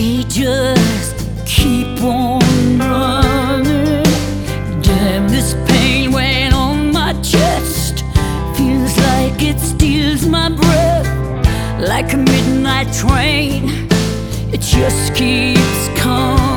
We just keep on running. Damn, this pain weighing on my chest feels like it steals my breath. Like a midnight train, it just keeps coming.